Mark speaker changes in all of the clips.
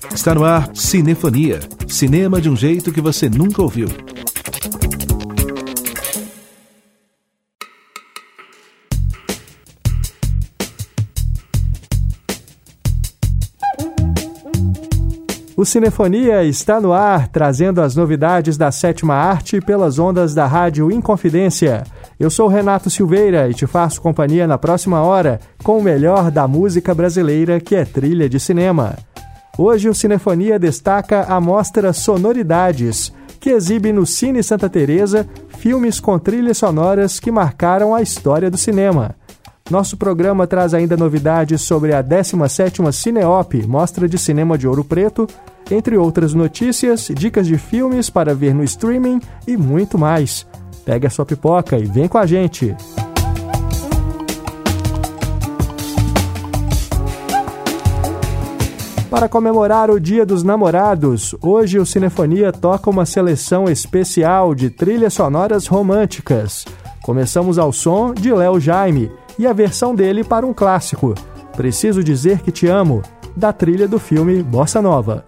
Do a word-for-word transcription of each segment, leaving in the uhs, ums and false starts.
Speaker 1: Está no ar Cinefonia, cinema de um jeito que você nunca ouviu.
Speaker 2: O Cinefonia está no ar, trazendo as novidades da sétima arte pelas ondas da Rádio Inconfidência. Eu sou Renato Silveira e te faço companhia na próxima hora com o melhor da música brasileira, que é trilha de cinema. Hoje o Cinefonia destaca a mostra Sonoridades, que exibe no Cine Santa Teresa filmes com trilhas sonoras que marcaram a história do cinema. Nosso programa traz ainda novidades sobre a décima sétima Cineop, Mostra de Cinema de Ouro Preto, entre outras notícias, dicas de filmes para ver no streaming e muito mais. Pega a sua pipoca e vem com a gente! Para comemorar o Dia dos Namorados, hoje o Cinefonia toca uma seleção especial de trilhas sonoras românticas. Começamos ao som de Léo Jaime e a versão dele para um clássico, Preciso Dizer Que Te Amo, da trilha do filme Bossa Nova.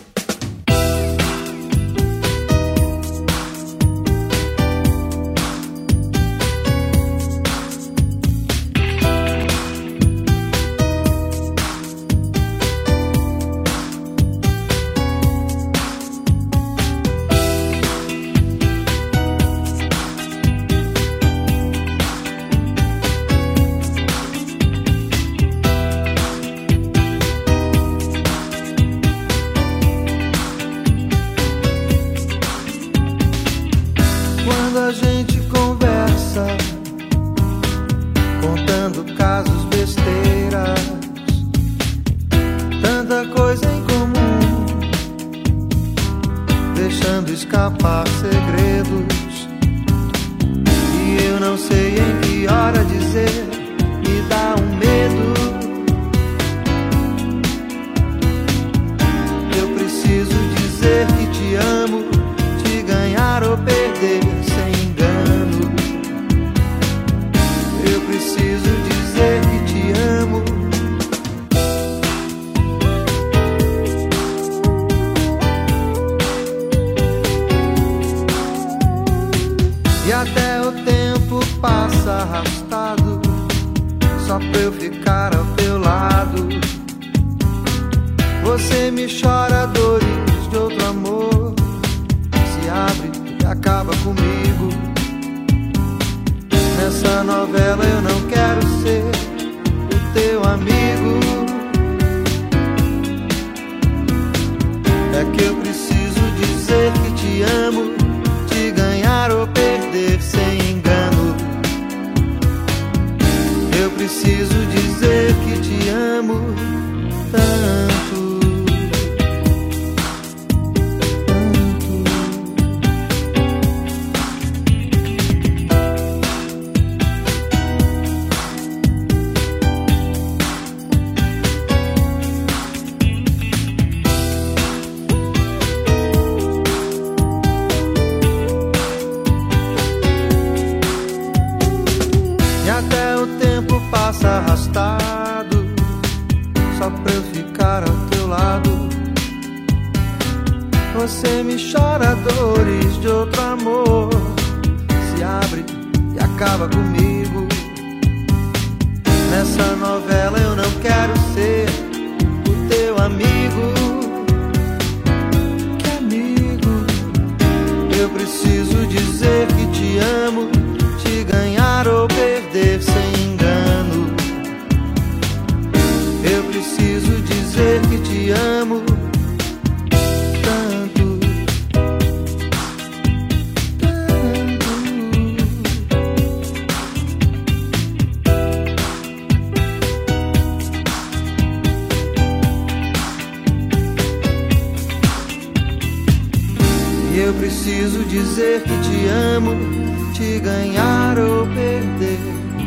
Speaker 3: Eu preciso dizer que te amo, te ganhar ou perder.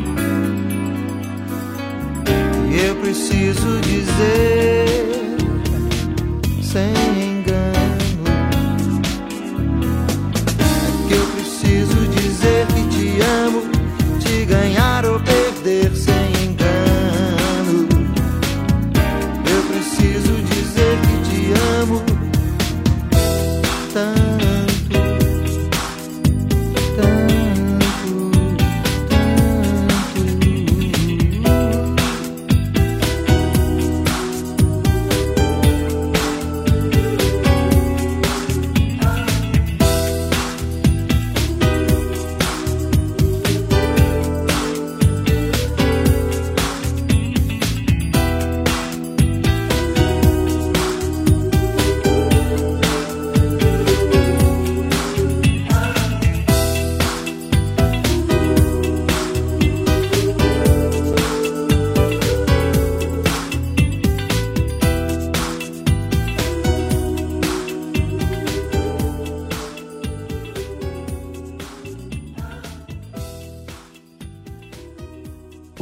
Speaker 3: Eu preciso dizer sem engano. É que eu preciso dizer que te amo, te ganhar ou perder sem engano. Eu preciso dizer que te amo.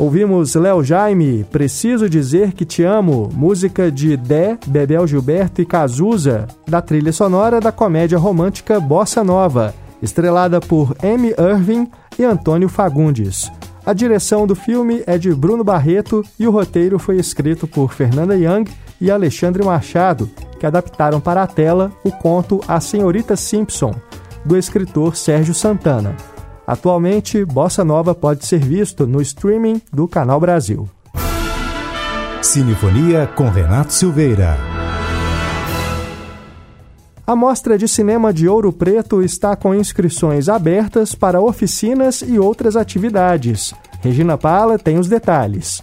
Speaker 2: Ouvimos Léo Jaime, Preciso Dizer Que Te Amo, música de Dé, Bebel Gilberto e Cazuza, da trilha sonora da comédia romântica Bossa Nova, estrelada por Amy Irving e Antônio Fagundes. A direção do filme é de Bruno Barreto e o roteiro foi escrito por Fernanda Young e Alexandre Machado, que adaptaram para a tela o conto A Senhorita Simpson, do escritor Sérgio Santana. Atualmente, Bossa Nova pode ser visto no streaming do Canal Brasil.
Speaker 1: Cinefonia com Renato Silveira.
Speaker 2: A Mostra de Cinema de Ouro Preto está com inscrições abertas para oficinas e outras atividades. Regina Pala tem os detalhes.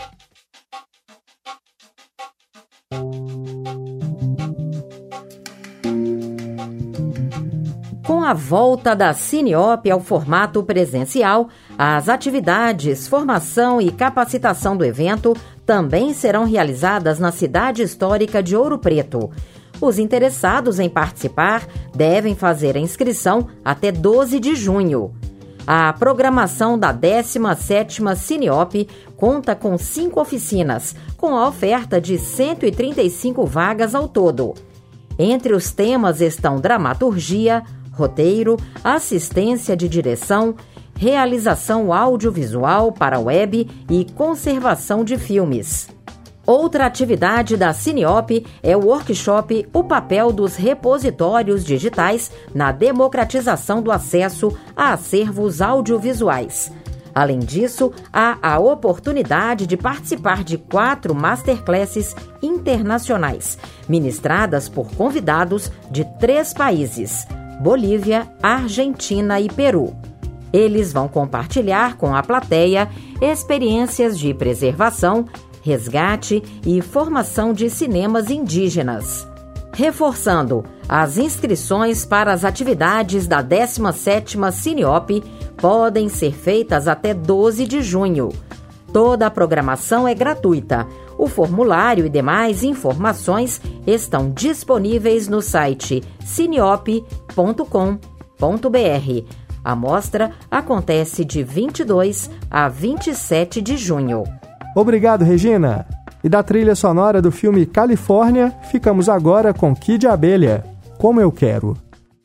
Speaker 4: Com a volta da Cineop ao formato presencial, as atividades, formação e capacitação do evento também serão realizadas na cidade histórica de Ouro Preto. Os interessados em participar devem fazer a inscrição até doze de junho. A programação da décima sétima Cineop conta com cinco oficinas, com a oferta de cento e trinta e cinco vagas ao todo. Entre os temas estão dramaturgia, roteiro, assistência de direção, realização audiovisual para web e conservação de filmes. Outra atividade da Cineop é o workshop O Papel dos Repositórios Digitais na Democratização do Acesso a Acervos Audiovisuais. Além disso, há a oportunidade de participar de quatro masterclasses internacionais, ministradas por convidados de três países: Bolívia, Argentina e Peru. Eles vão compartilhar com a plateia experiências de preservação, resgate e formação de cinemas indígenas. Reforçando, as inscrições para as atividades da décima sétima Cineop podem ser feitas até doze de junho. Toda a programação é gratuita. O formulário e demais informações estão disponíveis no site cineop ponto com ponto br. A mostra acontece de vinte e dois a vinte e sete de junho.
Speaker 2: Obrigado, Regina. E da trilha sonora do filme Califórnia, ficamos agora com Kid Abelha, Como Eu Quero.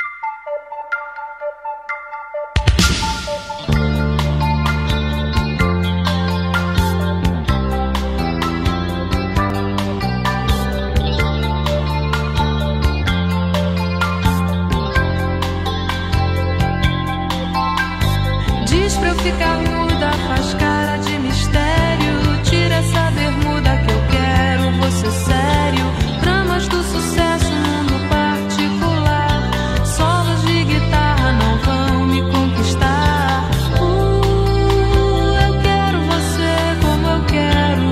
Speaker 5: Diz pra eu ficar muda, faz cara de mistério, tira essa bermuda que eu quero, vou ser sério. Dramas do sucesso, mundo particular, solos de guitarra não vão me conquistar. Uh, eu quero você como eu quero.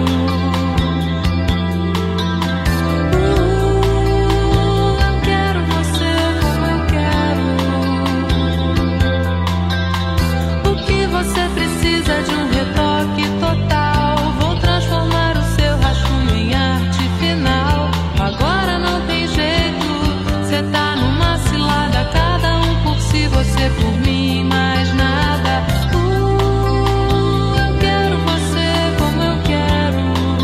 Speaker 5: Uh, eu quero você como eu quero. O que você precisa de um retoque total? Vou transformar o seu rascunho em arte final. Agora não tem jeito, cê tá numa cilada. Cada um por si, você por mim, mais nada. Uh, eu quero você como eu quero.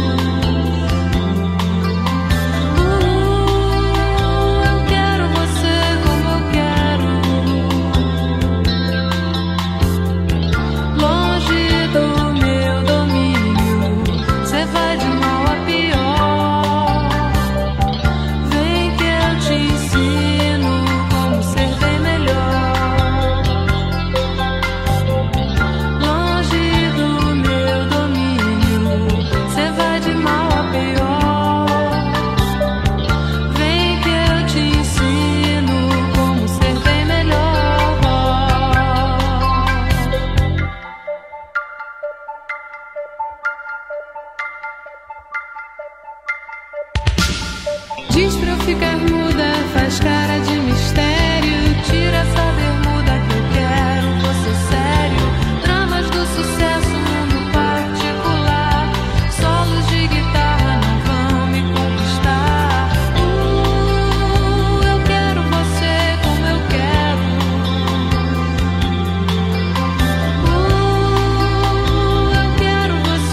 Speaker 5: Uh, eu quero você como eu quero. Longe do meu domínio, cê vai de mal a pior. Vem que eu te ensino como ser bem melhor. Longe do meu domínio, cê vai de mal a pior. Vem que eu te ensino como ser bem melhor. Diz pra eu ficar muda, faz cara de mistério, tira essa bermuda que eu quero, vou ser sério. Dramas do sucesso, mundo particular, solos de guitarra não vão me conquistar. Uh, eu quero você como eu quero. Uh, eu quero você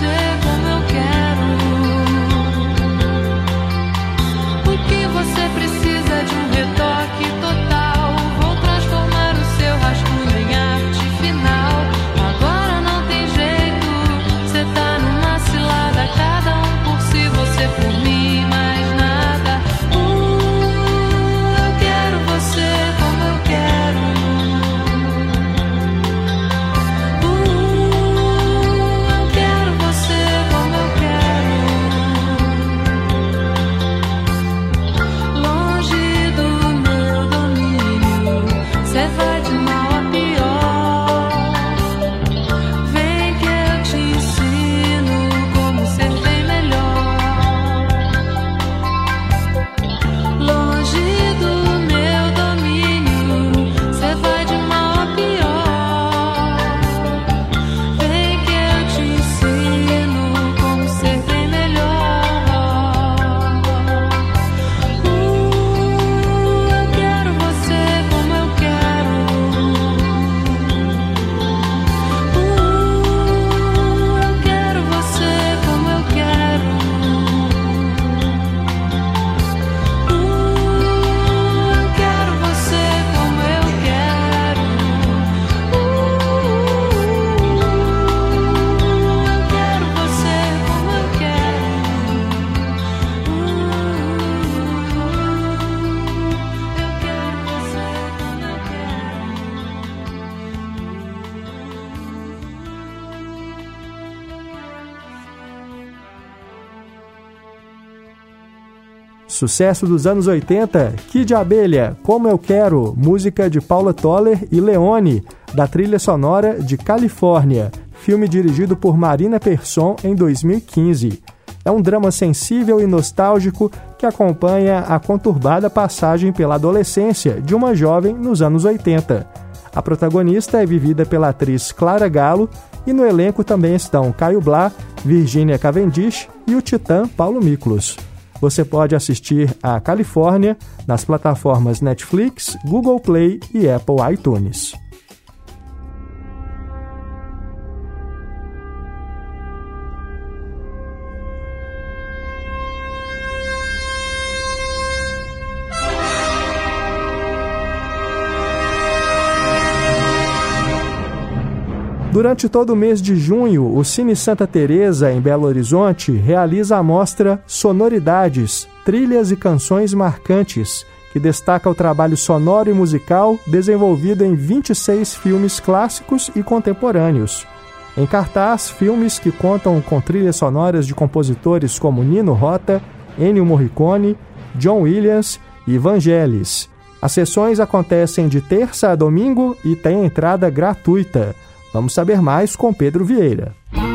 Speaker 2: Sucesso dos anos oitenta, Kid Abelha, Como Eu Quero, música de Paula Toller e Leone, da trilha sonora de Califórnia, filme dirigido por Marina Persson em dois mil e quinze. É um drama sensível e nostálgico que acompanha a conturbada passagem pela adolescência de uma jovem nos anos oitenta. A protagonista é vivida pela atriz Clara Gallo e no elenco também estão Caio Blá, Virginia Cavendish e o titã Paulo Miklos. Você pode assistir a Califórnia nas plataformas Netflix, Google Play e Apple iTunes. Durante todo o mês de junho, o Cine Santa Teresa, em Belo Horizonte, realiza a mostra Sonoridades, Trilhas e Canções Marcantes, que destaca o trabalho sonoro e musical desenvolvido em vinte e seis filmes clássicos e contemporâneos. Em cartaz, filmes que contam com trilhas sonoras de compositores como Nino Rota, Ennio Morricone, John Williams e Vangelis. As sessões acontecem de terça a domingo e têm entrada gratuita. Vamos saber mais com Pedro Vieira.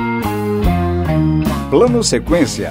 Speaker 6: Plano Sequência.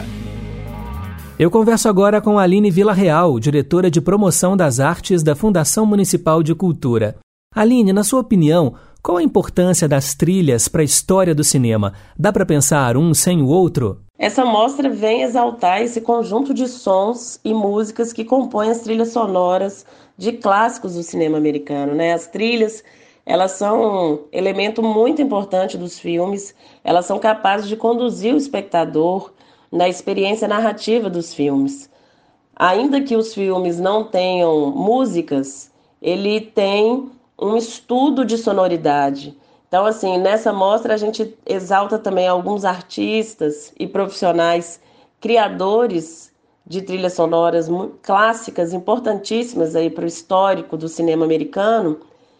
Speaker 7: Eu converso agora com Aline Villarreal, diretora de promoção das artes da Fundação Municipal de Cultura. Aline, na sua opinião, qual a importância das trilhas para a história do cinema? Dá para pensar um sem o outro?
Speaker 8: Essa mostra vem exaltar esse conjunto de sons e músicas que compõem as trilhas sonoras de clássicos do cinema americano, né? As trilhas, elas são um elemento muito importante dos filmes, elas são capazes de conduzir o espectador na experiência narrativa dos filmes. Ainda que os filmes não tenham músicas, ele tem um estudo de sonoridade. Então, assim, nessa mostra a gente exalta também alguns artistas e profissionais criadores de trilhas sonoras clássicas, importantíssimas aí para o histórico do cinema americano,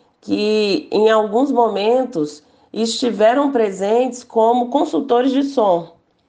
Speaker 8: que em alguns momentos estiveram presentes como consultores de som,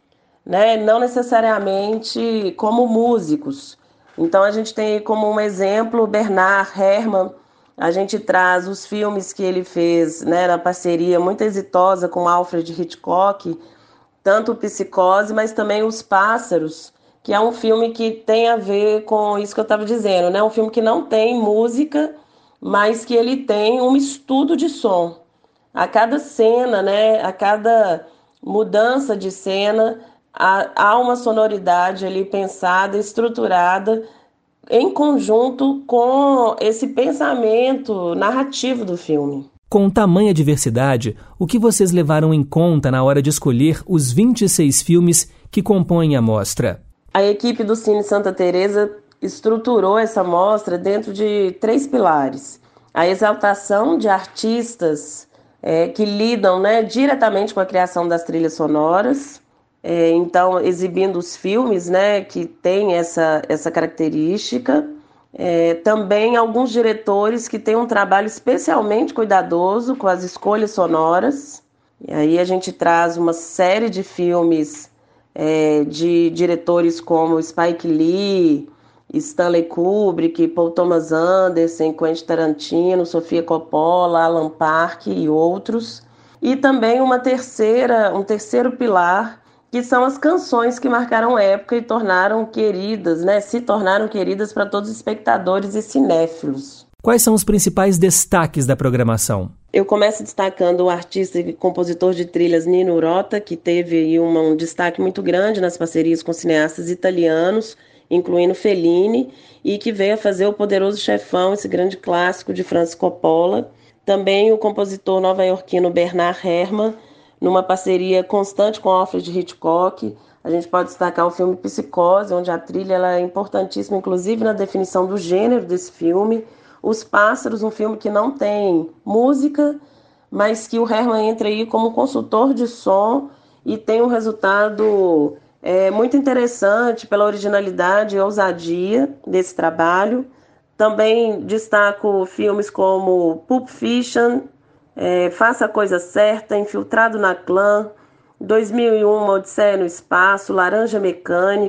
Speaker 8: né? Não necessariamente como músicos. Então a gente tem como um exemplo Bernard Herrmann. A gente traz os filmes que ele fez, né, na parceria muito exitosa com Alfred Hitchcock, tanto o Psicose, mas também Os Pássaros, que é um filme que tem a ver com isso que eu estava dizendo, né? Um filme que não tem música, mas que ele tem um estudo de som. A cada cena, né, a cada mudança de cena, há, há uma sonoridade ali pensada, estruturada, em conjunto com esse pensamento narrativo do filme.
Speaker 7: Com tamanha diversidade, o que vocês levaram em conta na hora de escolher os vinte e seis filmes que compõem a mostra?
Speaker 8: A equipe do Cine Santa Teresa estruturou essa mostra dentro de três pilares. A exaltação de artistas é, que lidam, né, diretamente com a criação das trilhas sonoras, é, então exibindo os filmes, né, que têm essa, essa característica. É, também alguns diretores que têm um trabalho especialmente cuidadoso com as escolhas sonoras. E aí a gente traz uma série de filmes é, de diretores como Spike Lee, Stanley Kubrick, Paul Thomas Anderson, Quentin Tarantino, Sofia Coppola, Alan Park e outros. E também uma terceira, um terceiro pilar, que são as canções que marcaram época e tornaram queridas, né, se tornaram queridas para todos os espectadores e cinéfilos.
Speaker 7: Quais são os principais destaques da programação?
Speaker 8: Eu começo destacando o artista e compositor de trilhas Nino Rota, que teve aí uma, um destaque muito grande nas parcerias com cineastas italianos, incluindo Fellini, e que veio a fazer O Poderoso Chefão, esse grande clássico de Francis Coppola. Também o compositor nova-iorquino Bernard Herrmann, numa parceria constante com Alfred Hitchcock. A gente pode destacar o filme Psicose, onde a trilha ela é importantíssima, inclusive na definição do gênero desse filme. Os Pássaros, um filme que não tem música, mas que o Herrmann entra aí como consultor de som e tem um resultado é, muito interessante pela originalidade e ousadia desse trabalho. Também destaco filmes como Pulp Fiction, é, Faça a Coisa Certa, Infiltrado na Clã, dois mil e um, Odisseia no Espaço, Laranja Mecânica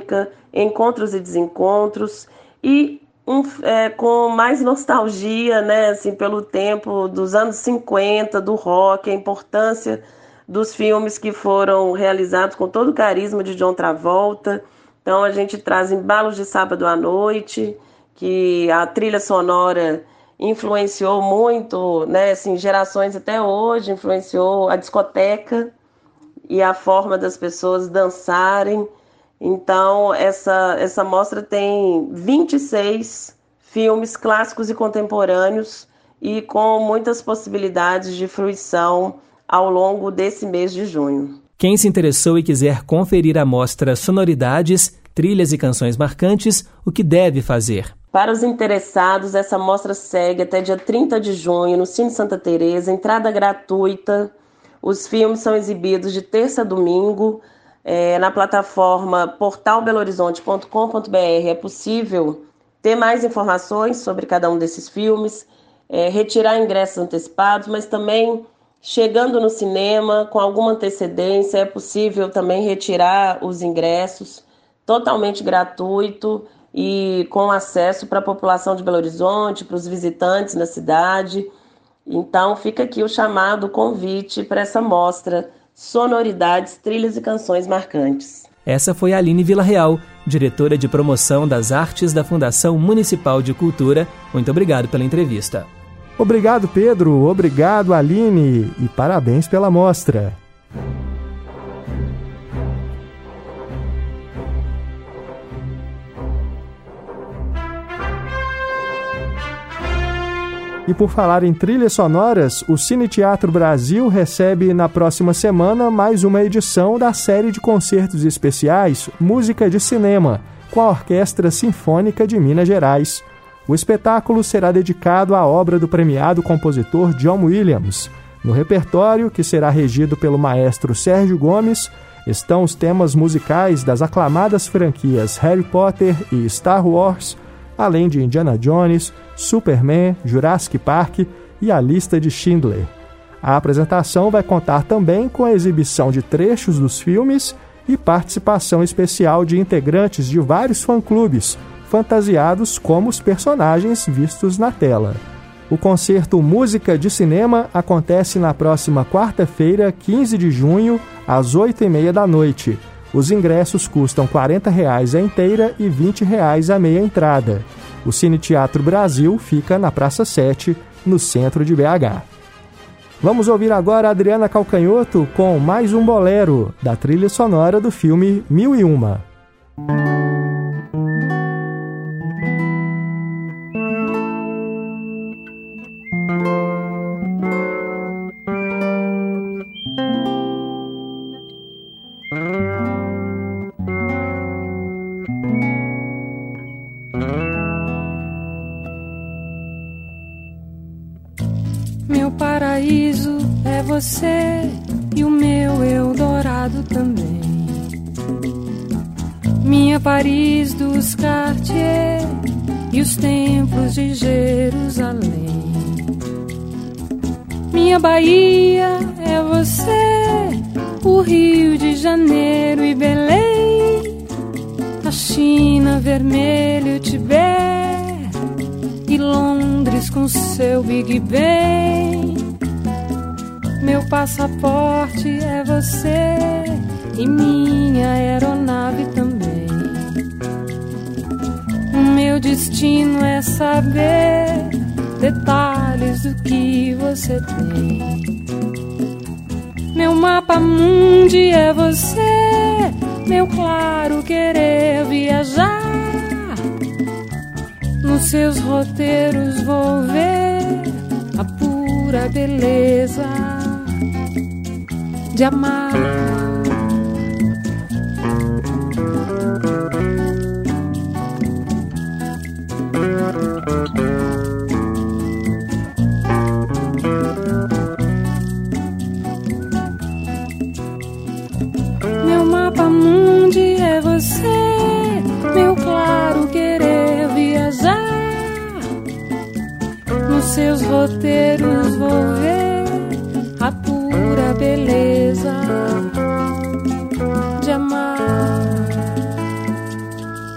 Speaker 8: Encontros e Desencontros, e um, é, com mais nostalgia, né, assim, pelo tempo dos anos cinquenta, do rock, a importância dos filmes que foram realizados com todo o carisma de John Travolta. Então a gente traz Embalos de Sábado à Noite, que a trilha sonora influenciou muito, né, assim, gerações até hoje, influenciou a discoteca e a forma das pessoas dançarem. Então essa, essa mostra tem vinte e seis filmes clássicos e contemporâneos e com muitas possibilidades de fruição ao longo desse mês de junho.
Speaker 7: Quem se interessou e quiser conferir a mostra Sonoridades, Trilhas e Canções Marcantes, o que deve fazer?
Speaker 8: Para os interessados, essa mostra segue até dia trinta de junho no Cine Santa Teresa, entrada gratuita. Os filmes são exibidos de terça a domingo é, na plataforma portal belo horizonte ponto com ponto b r. É possível ter mais informações sobre cada um desses filmes, é, retirar ingressos antecipados, mas também chegando no cinema com alguma antecedência é possível também retirar os ingressos totalmente gratuito e com acesso para a população de Belo Horizonte, para os visitantes na cidade. Então fica aqui o chamado, o convite para essa mostra Sonoridades, Trilhas e Canções Marcantes.
Speaker 7: Essa foi a Aline Villarreal, diretora de promoção das artes da Fundação Municipal de Cultura. Muito obrigado pela entrevista.
Speaker 2: Obrigado, Pedro. Obrigado, Aline. E parabéns pela mostra. E por falar em trilhas sonoras, o Cine Teatro Brasil recebe na próxima semana mais uma edição da série de concertos especiais Música de Cinema, com a Orquestra Sinfônica de Minas Gerais. O espetáculo será dedicado à obra do premiado compositor John Williams. No repertório, que será regido pelo maestro Sérgio Gomes, estão os temas musicais das aclamadas franquias Harry Potter e Star Wars, além de Indiana Jones, Superman, Jurassic Park e a lista de Schindler. A apresentação vai contar também com a exibição de trechos dos filmes e participação especial de integrantes de vários fã-clubes, fantasiados como os personagens vistos na tela. O concerto Música de Cinema acontece na próxima quarta-feira, quinze de junho, às oito e meia da noite. Os ingressos custam quarenta reais a inteira e vinte reais a meia entrada. O Cine Teatro Brasil fica na Praça sete, no centro de B H. Vamos ouvir agora a Adriana Calcanhoto com mais um bolero, da trilha sonora do filme Mil e Uma.
Speaker 5: Meu paraíso é você e o meu Eldorado também. Minha Paris dos Cartier e os templos de Jerusalém. Minha Bahia é você, o Rio de Janeiro e Belém, a China, vermelho, Tibete e Londres com seu Big Ben. Meu passaporte é você e minha aeronave também. O meu destino é saber detalhes do que você tem. Meu mapa mundi é você, meu claro querer viajar. Nos seus roteiros vou ver a pura beleza de amar. Meu mapa mundi é você, meu claro querer viajar. Nos seus roteiros vou ver a pura beleza de amar.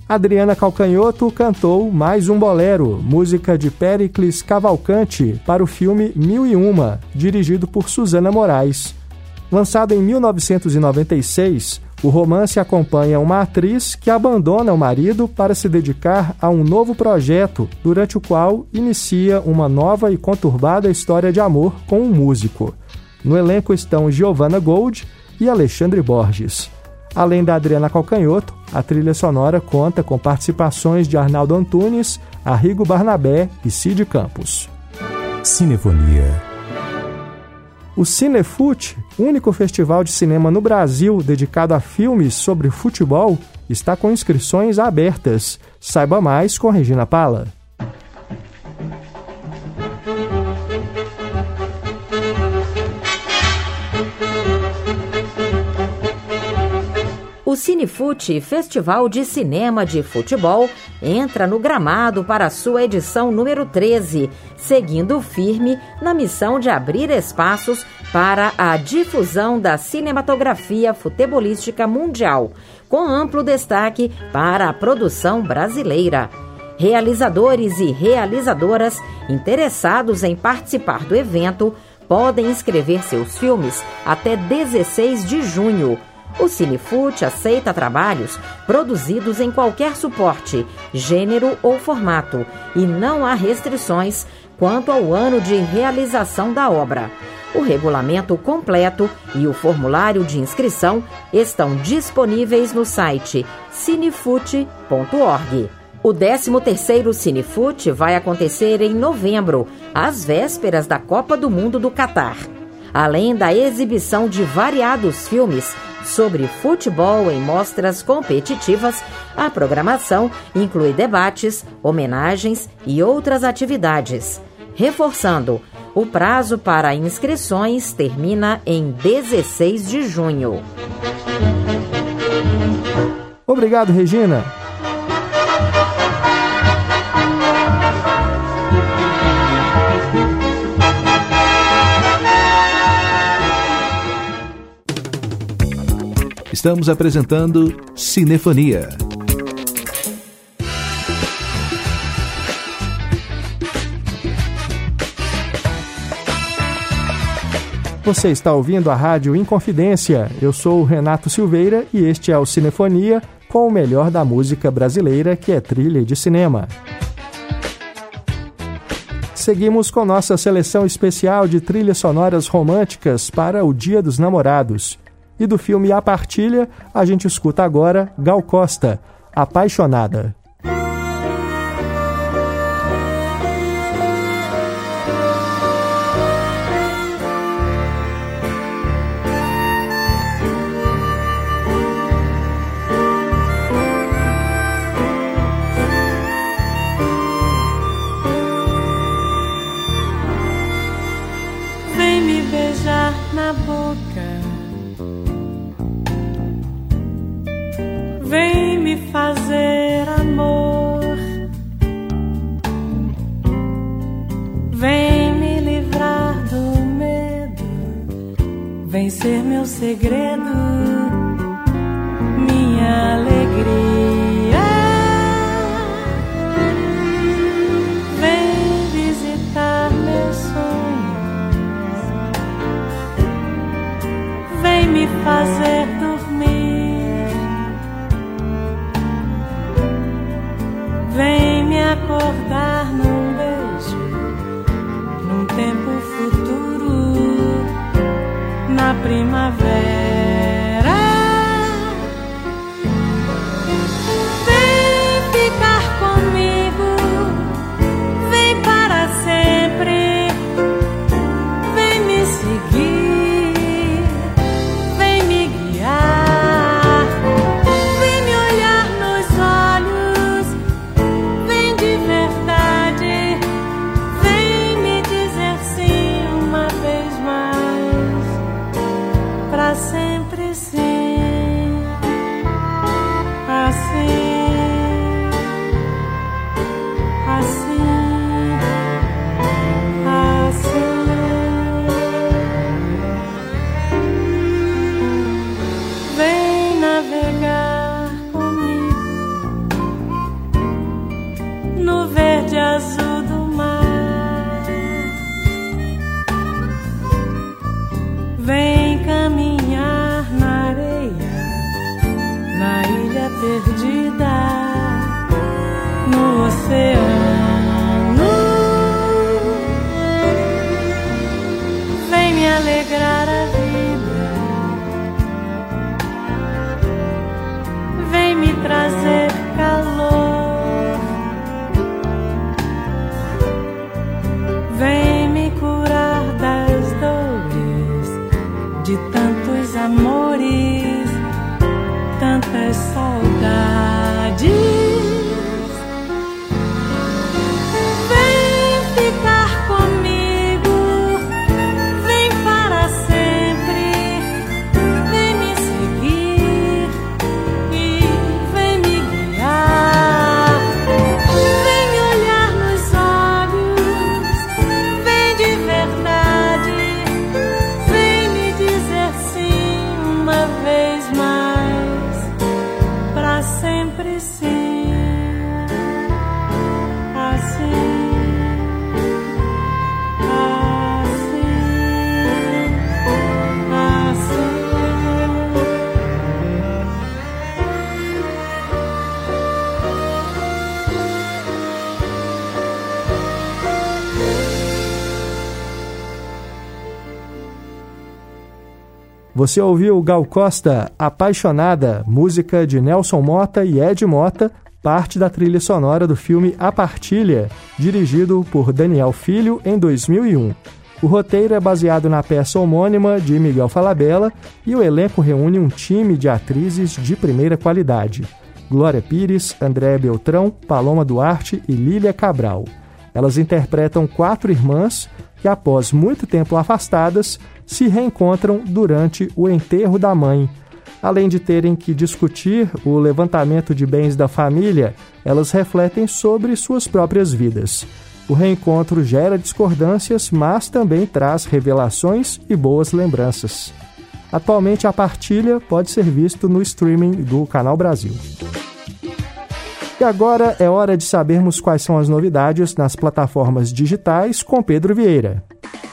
Speaker 2: Adriana Calcanhoto cantou Mais um Bolero, música de Péricles Cavalcante, para o filme Mil e Uma, dirigido por Suzana Moraes. Lançado em mil novecentos e noventa e seis, o romance acompanha uma atriz que abandona o marido para se dedicar a um novo projeto, durante o qual inicia uma nova e conturbada história de amor com um músico. No elenco estão Giovanna Gold e Alexandre Borges. Além da Adriana Calcanhoto, a trilha sonora conta com participações de Arnaldo Antunes, Arrigo Barnabé e Cid Campos.
Speaker 1: Cinefonia.
Speaker 2: O Cinefute, único festival de cinema no Brasil dedicado a filmes sobre futebol, está com inscrições abertas. Saiba mais com Regina Pala.
Speaker 4: O Cinefute, Festival de Cinema de Futebol, entra no Gramado para sua edição número treze, seguindo firme na missão de abrir espaços para a difusão da cinematografia futebolística mundial, com amplo destaque para a produção brasileira. Realizadores e realizadoras interessados em participar do evento podem inscrever seus filmes até dezesseis de junho. O Cinefute aceita trabalhos produzidos em qualquer suporte, gênero ou formato, e não há restrições quanto ao ano de realização da obra. O regulamento completo e o formulário de inscrição estão disponíveis no site cinefute ponto org. O décimo terceiro Cinefute vai acontecer em novembro, às vésperas da Copa do Mundo do Catar. Além da exibição de variados filmes sobre futebol em mostras competitivas, a programação inclui debates, homenagens e outras atividades. Reforçando, o prazo para inscrições termina em dezesseis de junho.
Speaker 2: Obrigado, Regina.
Speaker 1: Estamos apresentando Cinefonia.
Speaker 2: Você está ouvindo a Rádio Inconfidência. Eu sou o Renato Silveira e este é o Cinefonia, com o melhor da música brasileira, que é trilha de cinema. Seguimos com nossa seleção especial de trilhas sonoras românticas para o Dia dos Namorados. E do filme A Partilha, a gente escuta agora Gal Costa, Apaixonada.
Speaker 5: Vem me beijar na boca, vem me fazer amor, vem me livrar do medo, vem ser meu segredo, minha alegria. Vem visitar meus sonhos, vem me fazer dormir, vem me acordar num beijo, num tempo futuro, na primavera. Vem ficar comigo, vem para sempre, vem me seguir, vem me guiar, vem me olhar nos olhos, vem de verdade, vem me dizer sim uma vez mais, pra sempre. uma ilha perdida no oceano. Vem me alegrar a vida, vem me trazer calor, vem me curar das dores de tantos amores, tantas saudades. Vem ficar comigo, vem para sempre, vem me seguir e vem me guiar. Vem me olhar nos olhos, vem de verdade, vem me dizer sim uma vez mais, pra sempre sim, assim, assim, assim.
Speaker 2: Você ouviu Gal Costa, Apaixonada, música de Nelson Motta e Ed Mota, parte da trilha sonora do filme A Partilha, dirigido por Daniel Filho em dois mil e um. O roteiro é baseado na peça homônima de Miguel Falabella e o elenco reúne um time de atrizes de primeira qualidade: Glória Pires, Andréa Beltrão, Paloma Duarte e Lília Cabral. Elas interpretam quatro irmãs que, após muito tempo afastadas, se reencontram durante o enterro da mãe. Além de terem que discutir o levantamento de bens da família, elas refletem sobre suas próprias vidas. O reencontro gera discordâncias, mas também traz revelações e boas lembranças. Atualmente, A Partilha pode ser visto no streaming do Canal Brasil. E agora é hora de sabermos quais são as novidades nas plataformas digitais com Pedro Vieira.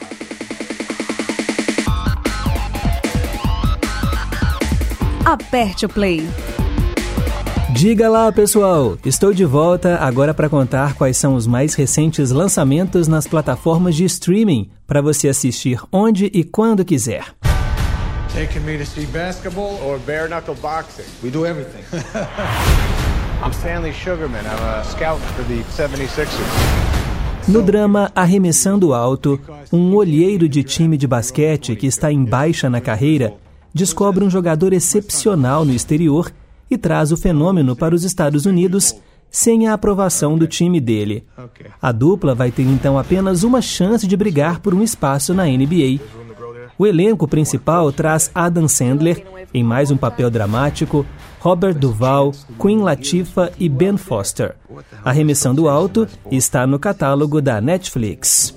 Speaker 6: Aperte o play.
Speaker 7: Diga lá, pessoal! Estou de volta agora para contar quais são os mais recentes lançamentos nas plataformas de streaming para você assistir onde e quando quiser.
Speaker 9: Taking me to see basketball or bare knuckle boxing? We do everything. I'm Stanley Sugarman. I'm a scout for the seventy-sixers.
Speaker 7: No drama Arremessando Alto, um olheiro de time de basquete que está em baixa na carreira descobre um jogador excepcional no exterior e traz o fenômeno para os Estados Unidos sem a aprovação do time dele. A dupla vai ter então apenas uma chance de brigar por um espaço na N B A. O elenco principal traz Adam Sandler, em mais um papel dramático, Robert Duvall, Queen Latifah e Ben Foster. Arremessando Alto está no catálogo da Netflix.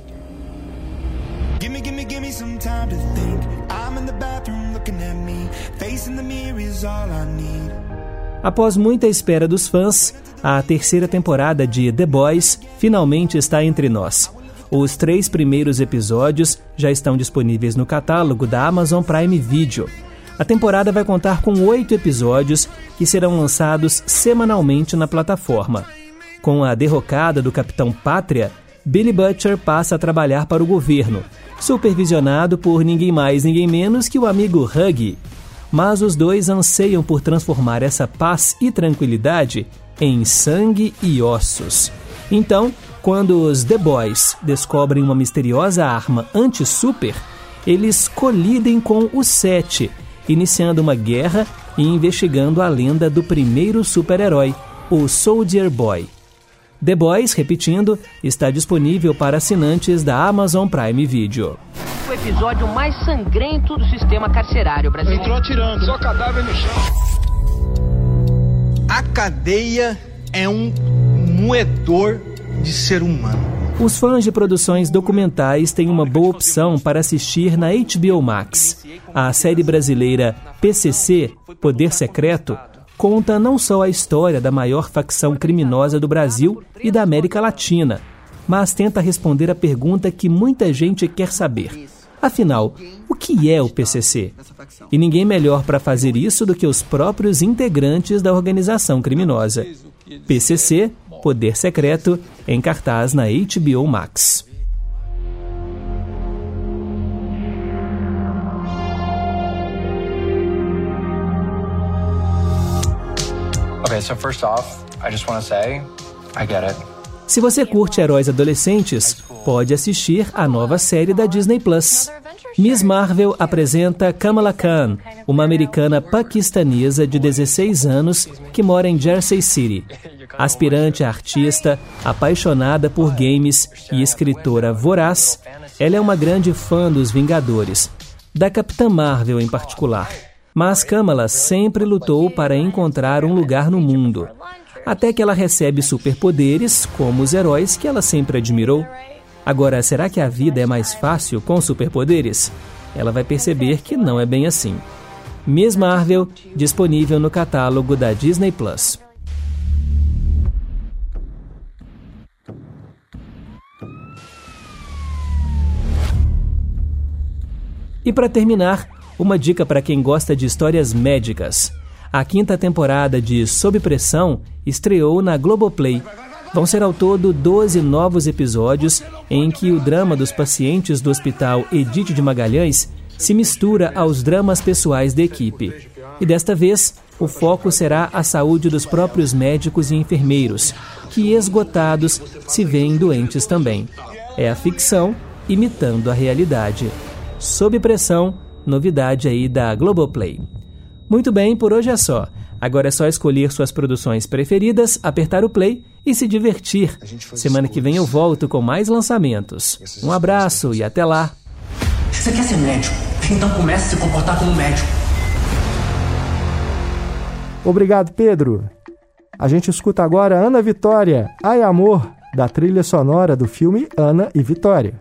Speaker 7: Após muita espera dos fãs, a terceira temporada de The Boys finalmente está entre nós. Os três primeiros episódios já estão disponíveis no catálogo da Amazon Prime Video. A temporada vai contar com oito episódios que serão lançados semanalmente na plataforma. Com a derrocada do Capitão Pátria, Billy Butcher passa a trabalhar para o governo, supervisionado por ninguém mais ninguém menos que o amigo Huggy. Mas os dois anseiam por transformar essa paz e tranquilidade em sangue e ossos. Então, quando os The Boys descobrem uma misteriosa arma anti-super, eles colidem com os Sete, iniciando uma guerra e investigando a lenda do primeiro super-herói, o Soldier Boy. The Boys, repetindo, está disponível para assinantes da Amazon Prime Video.
Speaker 10: O episódio mais sangrento do sistema carcerário brasileiro.
Speaker 9: Entrou atirando, só cadáver no chão.
Speaker 11: A cadeia é um moedor de ser humano.
Speaker 7: Os fãs de produções documentais têm uma boa opção para assistir na H B O Max. A série brasileira P C C, Poder Secreto, conta não só a história da maior facção criminosa do Brasil e da América Latina, mas tenta responder a pergunta que muita gente quer saber. Afinal, o que é o P C C? E ninguém melhor para fazer isso do que os próprios integrantes da organização criminosa. P C C, Poder Secreto, em cartaz na H B O Max.
Speaker 6: Okay, so first off, I just want to say, I get it.
Speaker 7: Se você curte heróis adolescentes, pode assistir a nova série da Disney Plus. Miss Marvel apresenta Kamala Khan, uma americana paquistanesa de dezesseis anos que mora em Jersey City. Aspirante a artista, apaixonada por games e escritora voraz, ela é uma grande fã dos Vingadores, da Capitã Marvel em particular. Mas Kamala sempre lutou para encontrar um lugar no mundo, até que ela recebe superpoderes como os heróis que ela sempre admirou. Agora, será que a vida é mais fácil com superpoderes? Ela vai perceber que não é bem assim. Miss Marvel, disponível no catálogo da Disney Plus. E para terminar, uma dica para quem gosta de histórias médicas. A quinta temporada de Sob Pressão estreou na Globoplay. Vão ser ao todo doze novos episódios em que o drama dos pacientes do Hospital Edith de Magalhães se mistura aos dramas pessoais da equipe. E desta vez, o foco será a saúde dos próprios médicos e enfermeiros, que esgotados se veem doentes também. É a ficção imitando a realidade. Sob Pressão, novidade aí da Globoplay. Muito bem, por hoje é só. Agora é só escolher suas produções preferidas, apertar o play e se divertir. Semana que vem eu volto com mais lançamentos. Um abraço e até lá.
Speaker 12: Você quer ser médico? Então comece a se comportar como médico.
Speaker 2: Obrigado, Pedro. A gente escuta agora Ana Vitória, Ai Amor, da trilha sonora do filme Ana e Vitória.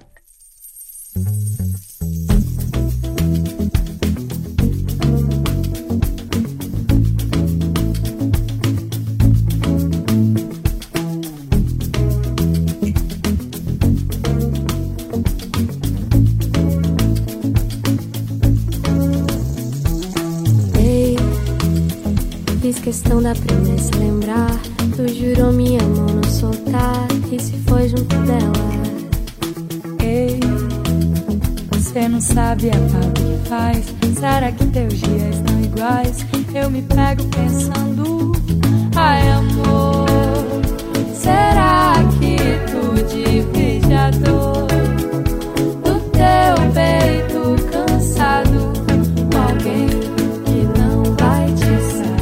Speaker 13: Fiz questão da promessa lembrar. Tu jurou minha mão não soltar e se foi junto dela.
Speaker 14: Ei, você não sabe a falta que faz. Será que teus dias estão iguais? Eu me pego pensando, ai amor, será que tu divide a dor do teu peito cansado com alguém que não vai te sarar?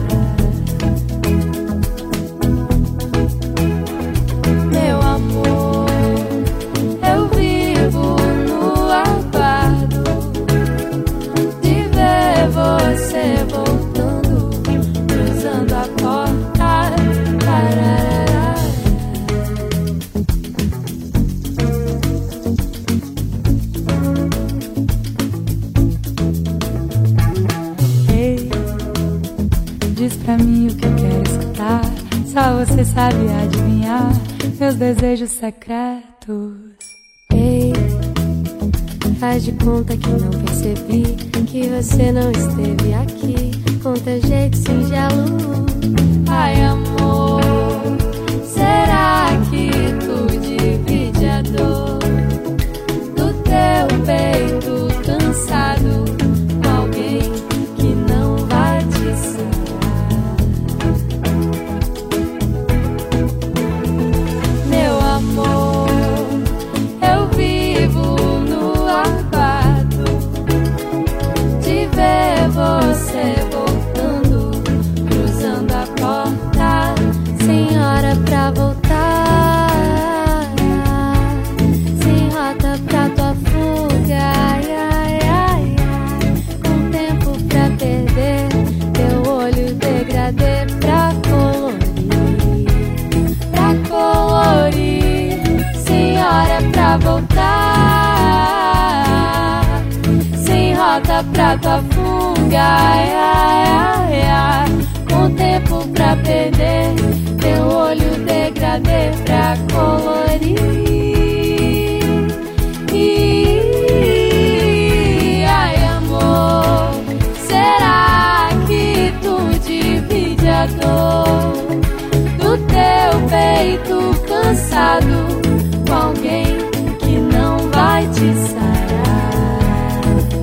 Speaker 14: Meu amor, eu vivo no aguardo de ver você voltando, cruzando a porta. Parará. Ei, diz pra mim o que eu quero escutar. Só você sabe adivinhar meus desejos secretos.
Speaker 13: Ei, faz de conta que não percebi que você não esteve aqui com teu jeito singelo.
Speaker 14: Ai amor, será que tu divide a dor do teu peito cansado com alguém que não vai te sarar? Meu amor, eu vivo no aguardo de ver você voltando, cruzando a porta, sem hora pra voltar, sem rota pra tua fuga, ai, ai, ai, ai, com tempo pra perder, teu olho degradê pra colorir, pra colorir, sem hora pra voltar, sem rota pra tua fuga, ai, ai, ai, ai, com tempo pra perder, teu olho degradê pra colorir. a dor do teu peito cansado com alguém que não vai te sarar.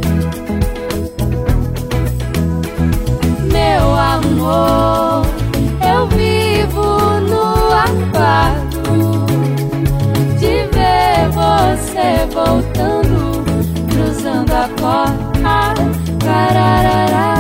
Speaker 14: Meu amor, eu vivo no aguardo de ver você voltando, cruzando a porta. Pararará.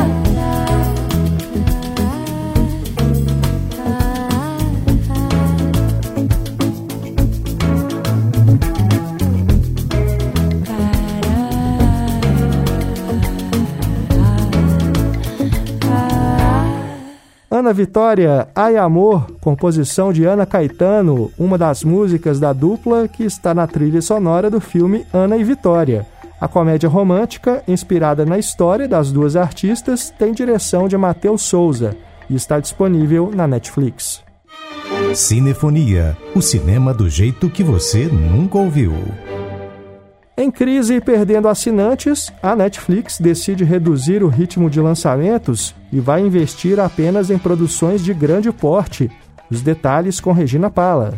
Speaker 2: Ana Vitória, Ai Amor, composição de Ana Caetano, uma das músicas da dupla que está na trilha sonora do filme Ana e Vitória. A comédia romântica, inspirada na história das duas artistas, tem direção de Matheus Souza e está disponível na Netflix.
Speaker 1: Cinefonia, o cinema do jeito que você nunca ouviu.
Speaker 2: Em crise e perdendo assinantes, a Netflix decide reduzir o ritmo de lançamentos e vai investir apenas em produções de grande porte. Os detalhes com Regina Pala.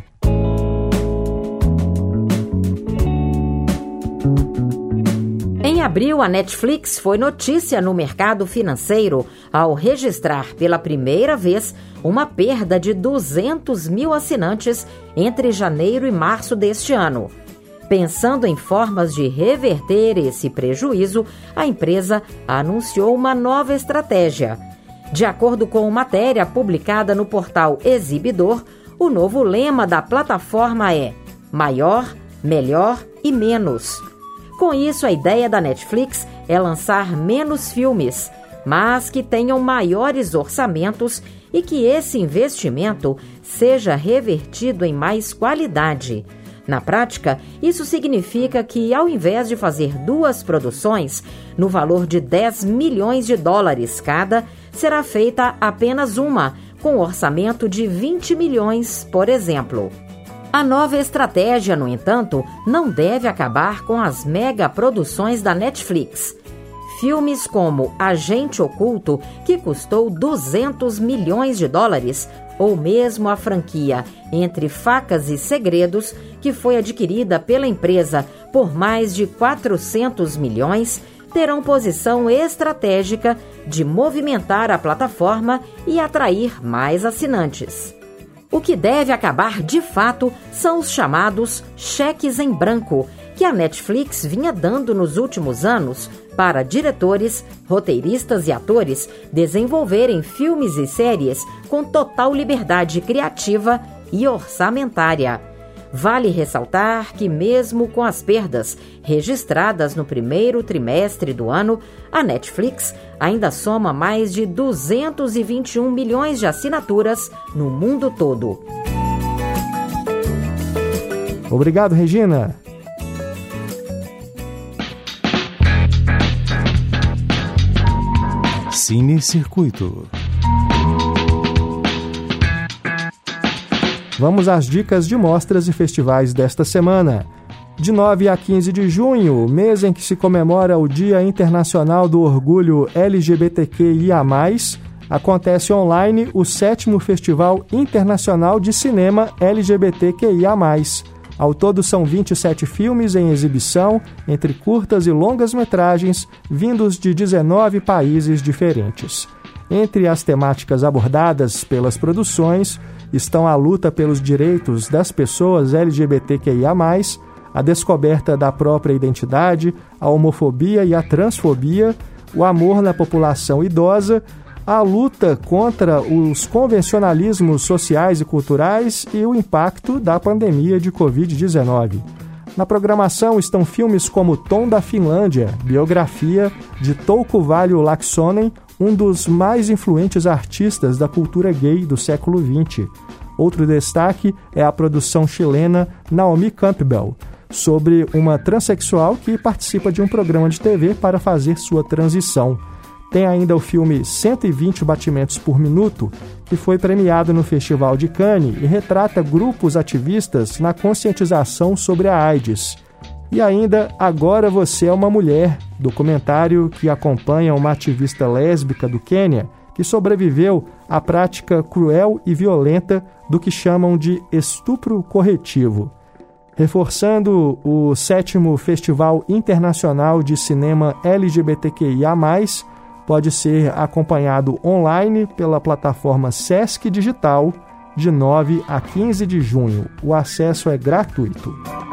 Speaker 4: Em abril, a Netflix foi notícia no mercado financeiro ao registrar pela primeira vez uma perda de duzentos mil assinantes entre janeiro e março deste ano. Pensando em formas de reverter esse prejuízo, a empresa anunciou uma nova estratégia. De acordo com matéria publicada no portal Exibidor, o novo lema da plataforma é maior, melhor e menos. Com isso, a ideia da Netflix é lançar menos filmes, mas que tenham maiores orçamentos e que esse investimento seja revertido em mais qualidade. Na prática, isso significa que, ao invés de fazer duas produções, no valor de dez milhões de dólares cada, será feita apenas uma, com orçamento de vinte milhões, por exemplo. A nova estratégia, no entanto, não deve acabar com as mega produções da Netflix. Filmes como Agente Oculto, que custou duzentos milhões de dólares, ou mesmo a franquia Entre Facas e Segredos, que foi adquirida pela empresa por mais de quatrocentos milhões, terão posição estratégica de movimentar a plataforma e atrair mais assinantes. O que deve acabar de fato são os chamados cheques em branco, que a Netflix vinha dando nos últimos anos para diretores, roteiristas e atores desenvolverem filmes e séries com total liberdade criativa e orçamentária. Vale ressaltar que, mesmo com as perdas registradas no primeiro trimestre do ano, a Netflix ainda soma mais de duzentos e vinte e um milhões de assinaturas no mundo todo.
Speaker 2: Obrigado, Regina.
Speaker 1: Cine Circuito.
Speaker 2: Vamos às dicas de mostras e festivais desta semana. De nove a quinze de junho, mês em que se comemora o Dia Internacional do Orgulho L G B T Q I A mais, acontece online o sétimo Festival Internacional de Cinema L G B T Q I A mais. Ao todo são vinte e sete filmes em exibição, entre curtas e longas metragens, vindos de dezenove países diferentes. Entre as temáticas abordadas pelas produções estão a luta pelos direitos das pessoas L G B T Q I A mais, a descoberta da própria identidade, a homofobia e a transfobia, o amor na população idosa, a luta contra os convencionalismos sociais e culturais e o impacto da pandemia de covid dezenove. Na programação estão filmes como Tom da Finlândia, biografia de Touko Valio Laaksonen, um dos mais influentes artistas da cultura gay do século vinte. Outro destaque é a produção chilena Naomi Campbell, sobre uma transexual que participa de um programa de T V para fazer sua transição. Tem ainda o filme cento e vinte batimentos por minuto, que foi premiado no Festival de Cannes e retrata grupos ativistas na conscientização sobre a AIDS. E ainda Agora Você é uma Mulher, documentário que acompanha uma ativista lésbica do Quênia, que sobreviveu à prática cruel e violenta do que chamam de estupro corretivo. Reforçando o sétimo Festival Internacional de Cinema L G B T Q I A mais, pode ser acompanhado online pela plataforma Sesc Digital de nove a quinze de junho. O acesso é gratuito.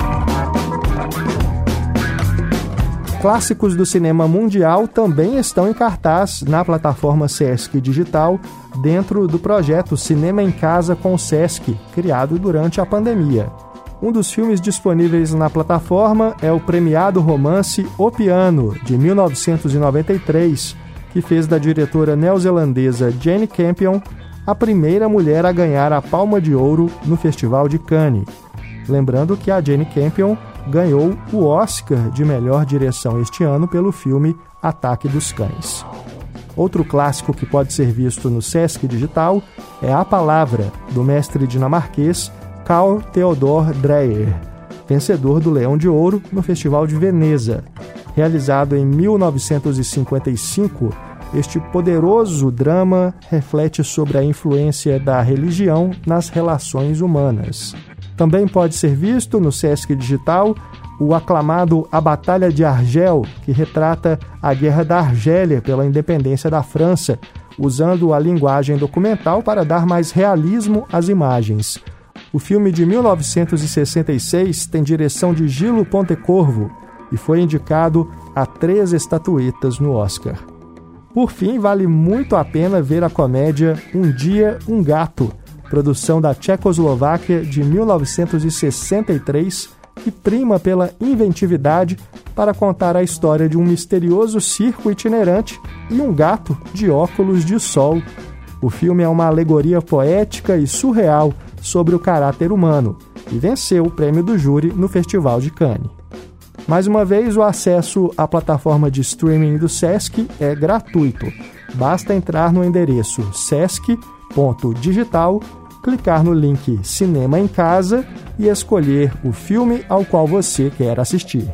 Speaker 2: Clássicos do cinema mundial também estão em cartaz na plataforma Sesc Digital, dentro do projeto Cinema em Casa com Sesc, criado durante a pandemia. Um dos filmes disponíveis na plataforma é o premiado romance O Piano, de mil novecentos e noventa e três, que fez da diretora neozelandesa Jane Campion a primeira mulher a ganhar a Palma de Ouro no Festival de Cannes. Lembrando que a Jane Campion ganhou o Oscar de melhor direção este ano pelo filme Ataque dos Cães. Outro clássico que pode ser visto no Sesc Digital é A Palavra, do mestre dinamarquês Carl Theodor Dreyer, vencedor do Leão de Ouro no Festival de Veneza. Realizado em mil novecentos e cinquenta e cinco, este poderoso drama reflete sobre a influência da religião nas relações humanas. Também pode ser visto no Sesc Digital o aclamado A Batalha de Argel, que retrata a Guerra da Argélia pela independência da França, usando a linguagem documental para dar mais realismo às imagens. O filme de mil novecentos e sessenta e seis tem direção de Gillo Pontecorvo e foi indicado a três estatuetas no Oscar. Por fim, vale muito a pena ver a comédia Um Dia, um Gato, produção da Tchecoslováquia de mil novecentos e sessenta e três, que prima pela inventividade para contar a história de um misterioso circo itinerante e um gato de óculos de sol. O filme é uma alegoria poética e surreal sobre o caráter humano e venceu o prêmio do júri no Festival de Cannes. Mais uma vez, o acesso à plataforma de streaming do Sesc é gratuito. Basta entrar no endereço sesc ponto digital, clicar no link Cinema em Casa e escolher o filme ao qual você quer assistir.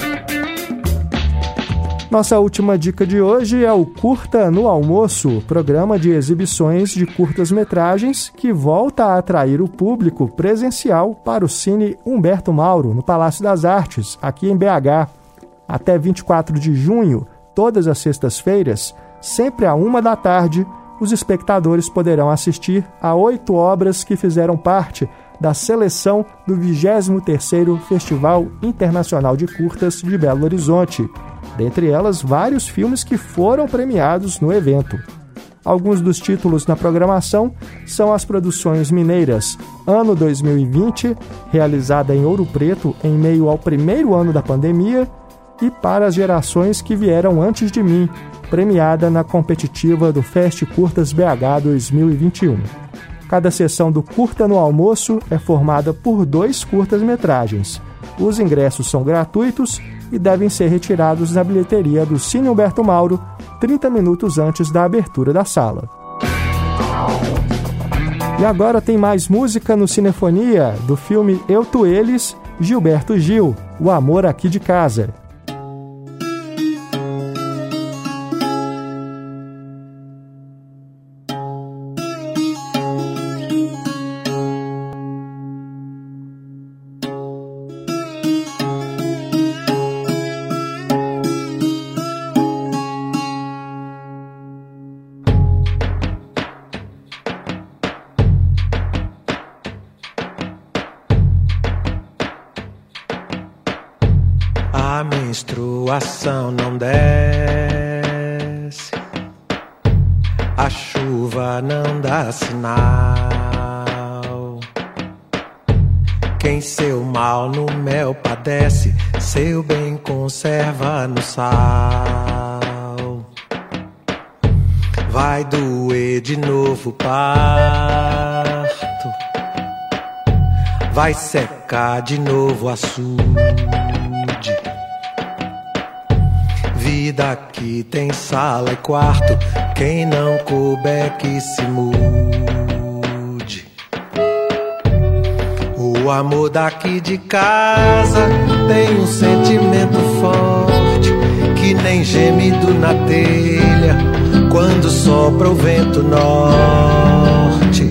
Speaker 2: Nossa última dica de hoje é o Curta no Almoço, programa de exibições de curtas-metragens que volta a atrair o público presencial para o Cine Humberto Mauro, no Palácio das Artes, aqui em B H. Até vinte e quatro de junho, todas as sextas-feiras, sempre à uma da tarde, os espectadores poderão assistir a oito obras que fizeram parte da seleção do vigésimo terceiro Festival Internacional de Curtas de Belo Horizonte. Dentre elas, vários filmes que foram premiados no evento. Alguns dos títulos na programação são as produções mineiras Ano dois mil e vinte, realizada em Ouro Preto em meio ao primeiro ano da pandemia, e Para as Gerações que Vieram Antes de Mim, premiada na competitiva do Fest Curtas B H dois mil e vinte e um. Cada sessão do Curta no Almoço é formada por dois curtas-metragens. Os ingressos são gratuitos e devem ser retirados da bilheteria do Cine Humberto Mauro trinta minutos antes da abertura da sala. E agora tem mais música no Cinefonia, do filme Eu, Tu, Eles, Gilberto Gil, O Amor Aqui de Casa.
Speaker 15: A menstruação não desce, a chuva não dá sinal. Quem seu mal no mel padece, seu bem conserva no sal. Vai doer de novo parto, vai secar de novo açude. Vida aqui tem sala e quarto, quem não couber que se mude. O amor daqui de casa tem um sentimento forte, que nem gemido na telha, quando sopra o vento norte,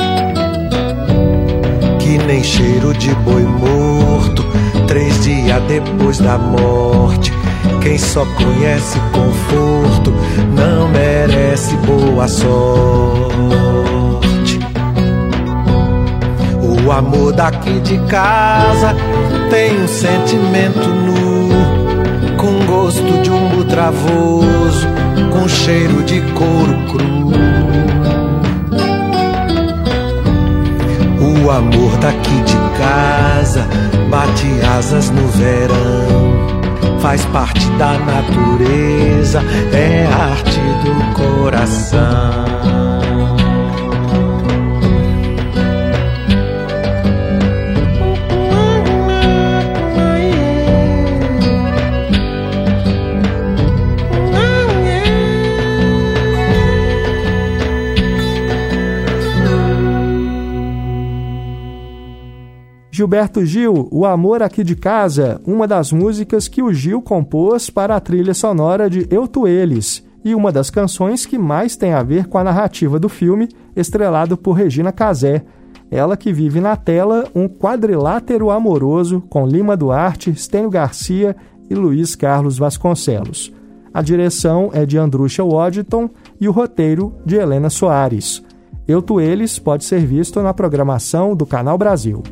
Speaker 15: que nem cheiro de boi morto, três dias depois da morte. Quem só conhece conforto não merece boa sorte. O amor daqui de casa tem um sentimento nu, com gosto de umbo travoso, com cheiro de couro cru. O amor daqui de casa bate asas no verão, faz parte da natureza, é arte do coração.
Speaker 2: Gilberto Gil, O Amor Aqui de Casa, uma das músicas que o Gil compôs para a trilha sonora de Eu Tu Eles, e uma das canções que mais tem a ver com a narrativa do filme, estrelado por Regina Casé, ela que vive na tela um quadrilátero amoroso com Lima Duarte, Stênio Garcia e Luiz Carlos Vasconcelos. A direção é de Andrúcha Waddington e o roteiro de Helena Soares. Eu Tu Eles pode ser visto na programação do Canal Brasil.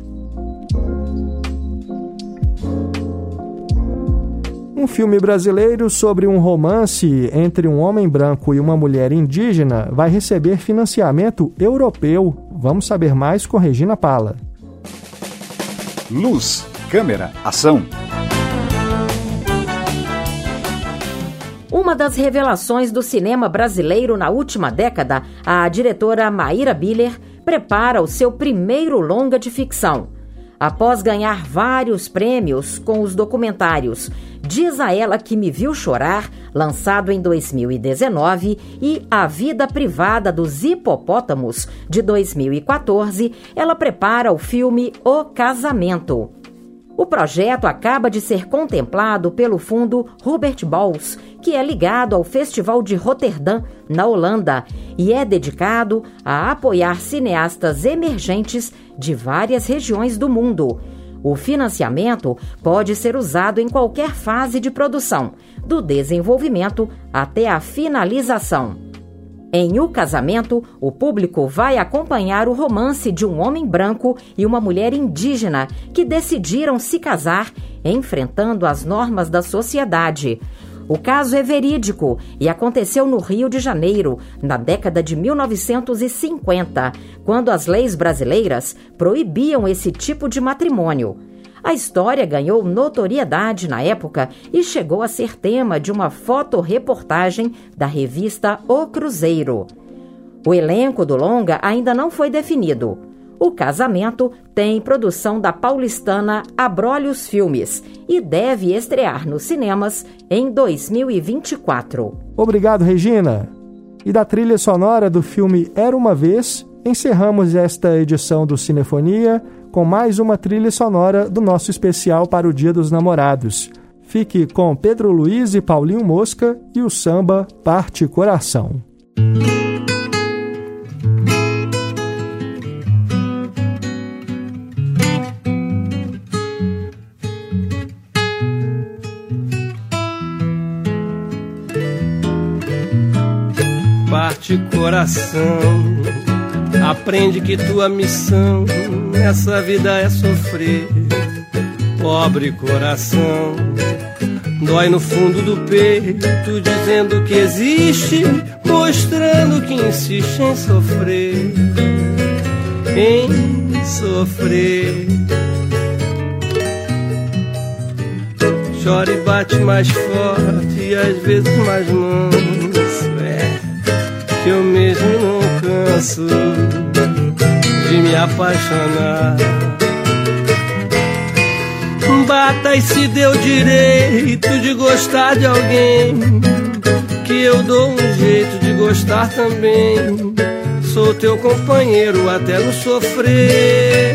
Speaker 2: Um filme brasileiro sobre um romance entre um homem branco e uma mulher indígena vai receber financiamento europeu. Vamos saber mais com Regina Pala.
Speaker 16: Luz, câmera, ação.
Speaker 4: Uma das revelações do cinema brasileiro na última década, a diretora Maíra Biller prepara o seu primeiro longa de ficção. Após ganhar vários prêmios com os documentários Diz a Ela Que Me Viu Chorar, lançado em dois mil e dezenove, e A Vida Privada dos Hipopótamos, de dois mil e quatorze, ela prepara o filme O Casamento. O projeto acaba de ser contemplado pelo fundo Hubert Bals, que é ligado ao Festival de Roterdã, na Holanda, e é dedicado a apoiar cineastas emergentes de várias regiões do mundo. O financiamento pode ser usado em qualquer fase de produção, do desenvolvimento até a finalização. Em O Casamento, o público vai acompanhar o romance de um homem branco e uma mulher indígena que decidiram se casar enfrentando as normas da sociedade. O caso é verídico e aconteceu no Rio de Janeiro, na década de mil novecentos e cinquenta, quando as leis brasileiras proibiam esse tipo de matrimônio. A história ganhou notoriedade na época e chegou a ser tema de uma fotorreportagem da revista O Cruzeiro. O elenco do longa ainda não foi definido. O Casamento tem produção da paulistana Abrolhos Filmes e deve estrear nos cinemas em dois mil e vinte e quatro.
Speaker 2: Obrigado, Regina. E da trilha sonora do filme Era Uma Vez, encerramos esta edição do Cinefonia com mais uma trilha sonora do nosso especial para o Dia dos Namorados. Fique com Pedro Luiz e Paulinho Mosca e o samba Parte Coração.
Speaker 17: Parte coração, aprende que tua missão nessa vida é sofrer. Pobre coração, dói no fundo do peito, dizendo que existe, mostrando que insiste em sofrer, em sofrer. Chora e bate mais forte e às vezes mais manso, é que eu mesmo não canso de me apaixonar. Bata e se deu direito de gostar de alguém, que eu dou um jeito de gostar também. Sou teu companheiro até no sofrer.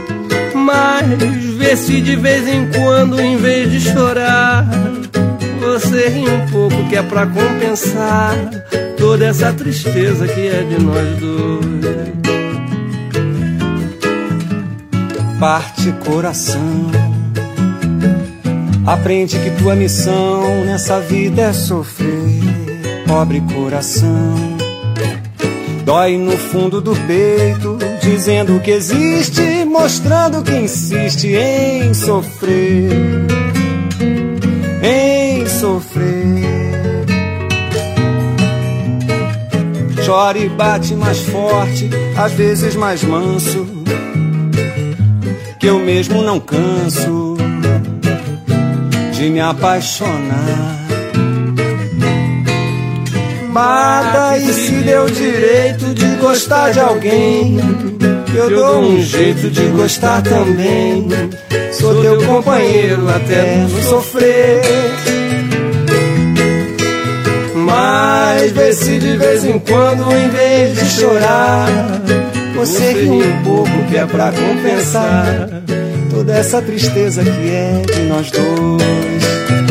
Speaker 17: Mas vê se de vez em quando, em vez de chorar, você ri um pouco que é pra compensar toda essa tristeza que é de nós dois.
Speaker 15: Parte coração, aprende que tua missão nessa vida é sofrer. Pobre coração, dói no fundo do peito, dizendo que existe, mostrando que insiste em sofrer, em sofrer. Chora e bate mais forte, às vezes mais manso, que eu mesmo não canso de me apaixonar. Mata e se deu direito de gostar de alguém, que eu dou um jeito de gostar também. Sou teu companheiro até no sofrer. Mas vê se de vez em quando, em vez de chorar, você ri um pouco que é pra compensar toda essa tristeza que é de nós dois.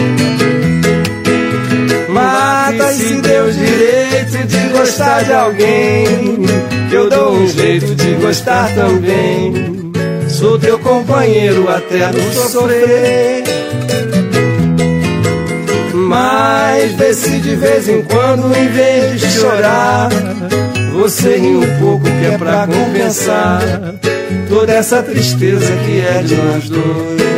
Speaker 15: Mata e se deu direito de gostar de alguém, que eu dou um jeito de gostar também. Sou teu companheiro até no sofrer. Mas vê se de vez em quando, em vez de chorar, você ri um pouco que é pra compensar toda essa tristeza que é de nós dois.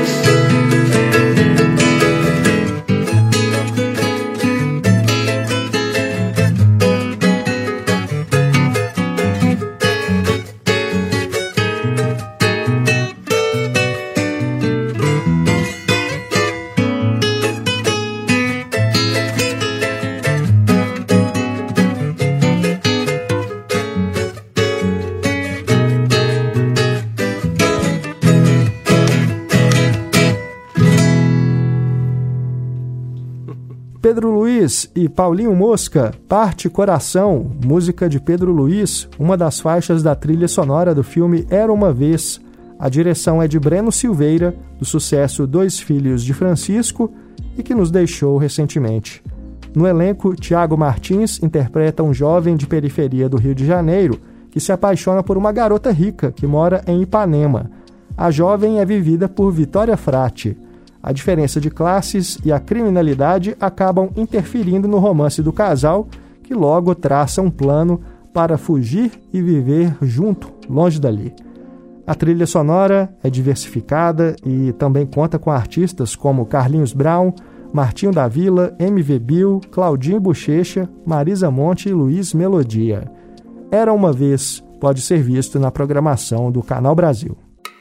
Speaker 2: Pedro Luiz e Paulinho Mosca, Parte Coração, música de Pedro Luiz, uma das faixas da trilha sonora do filme Era Uma Vez. A direção é de Breno Silveira, do sucesso Dois Filhos de Francisco, e que nos deixou recentemente. No elenco, Tiago Martins interpreta um jovem de periferia do Rio de Janeiro que se apaixona por uma garota rica que mora em Ipanema. A jovem é vivida por Vitória Frati. A diferença de classes e a criminalidade acabam interferindo no romance do casal, que logo traça um plano para fugir e viver junto, longe dali. A trilha sonora é diversificada e também conta com artistas como Carlinhos Brown, Martinho da Vila, M V Bill, Claudinho Bochecha, Marisa Monte e Luiz Melodia. Era Uma Vez pode ser visto na programação do Canal Brasil.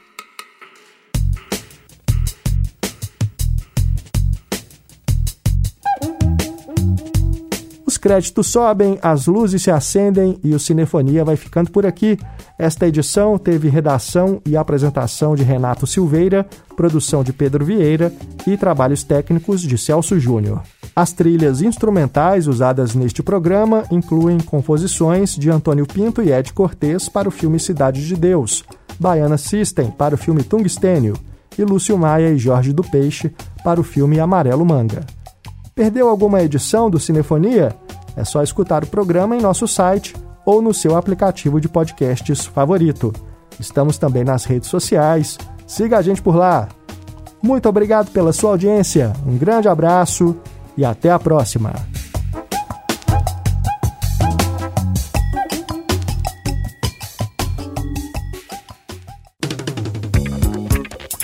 Speaker 2: Os créditos sobem, as luzes se acendem e o Cinefonia vai ficando por aqui. Esta edição teve redação e apresentação de Renato Silveira, produção de Pedro Vieira e trabalhos técnicos de Celso Júnior. As trilhas instrumentais usadas neste programa incluem composições de Antônio Pinto e Ed Cortez para o filme Cidade de Deus, Baiana System para o filme Tungstênio e Lúcio Maia e Jorge do Peixe para o filme Amarelo Manga. Perdeu alguma edição do Cinefonia? É só escutar o programa em nosso site ou no seu aplicativo de podcasts favorito. Estamos também nas redes sociais. Siga a gente por lá. Muito obrigado pela sua audiência. Um grande abraço e até a próxima.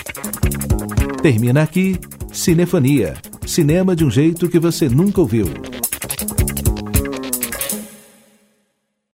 Speaker 1: Termina aqui Cinefonia. Cinema de um jeito que você nunca ouviu.